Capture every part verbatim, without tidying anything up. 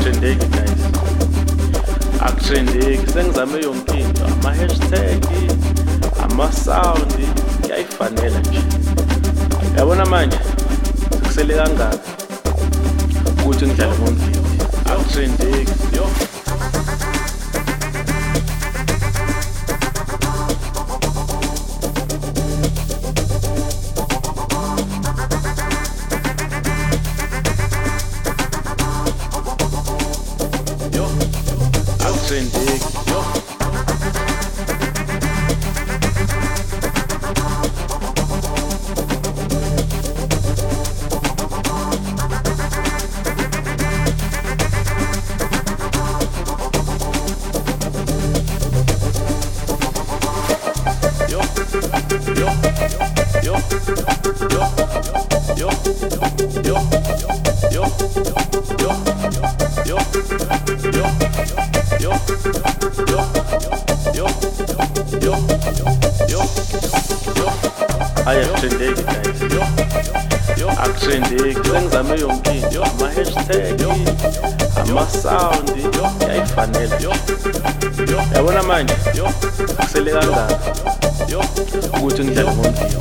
akutrendeki guys, akutrendeki. Sengizame yonke into, ama-hashtag, ama-sound, kuyayifanela nje. Yabona manje sekusele kangaka ukuthi ngidlale ngomdidi, akutrendeki yo. Akutrendeki guys, akutrendeki. Sengizame yonke into, ama-hashtag, ama-sound, kuyayifanela nje. Yabona manje sekusele kangaka ukuthi ngidlale ngomdidi.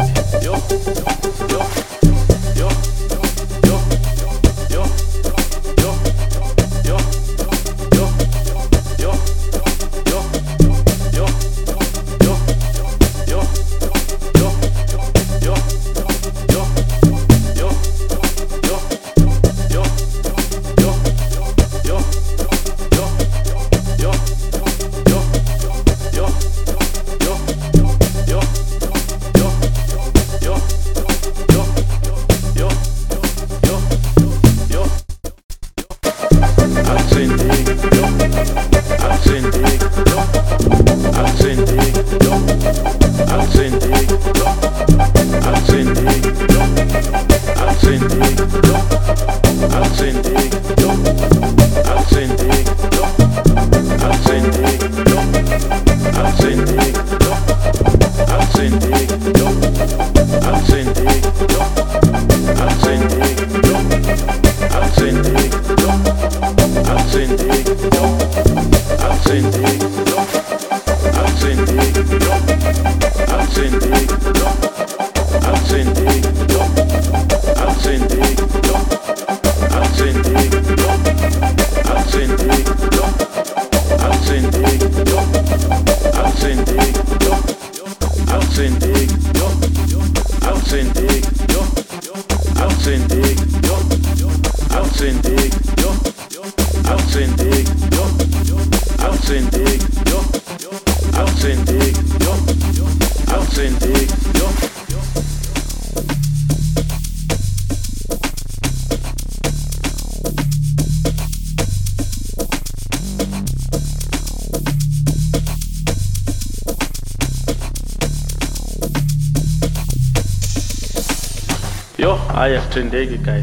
Yo, hayi akutrendeki guys,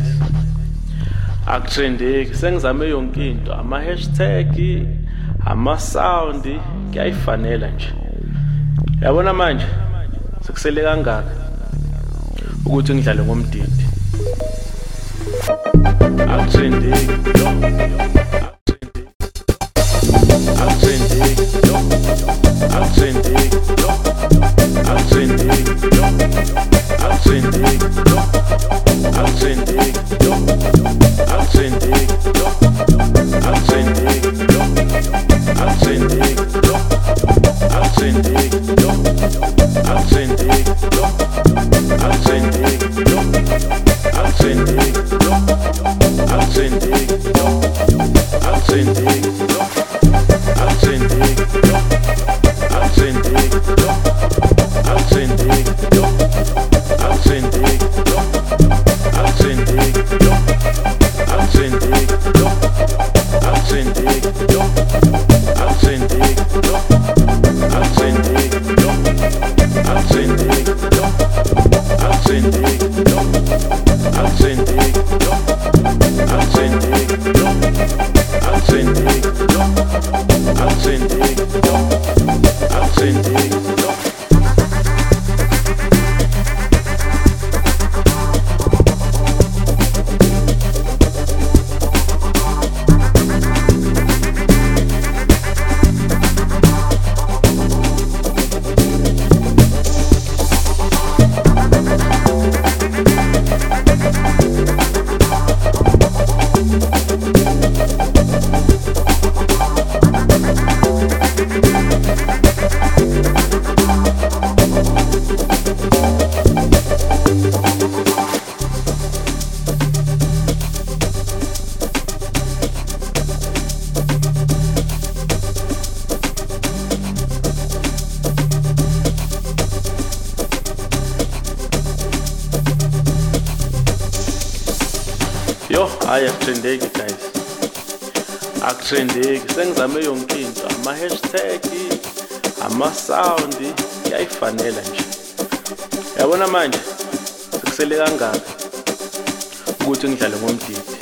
akutrendeki. Sengizame yonke into, ama-hashtag, ama-sound, kuyayifanela nje. Yabona manje sekusele kangaka ukuthi ngidlale ngomdidi, akutrendeki yo. Hayi akutrendeki guys, akutrendeki. Sengizame yonke into, ama-hashtag, ama-sound, kuyayifanela nje. Yabona manje sekusele kangaka ukuthi ngidlale ngomdidi.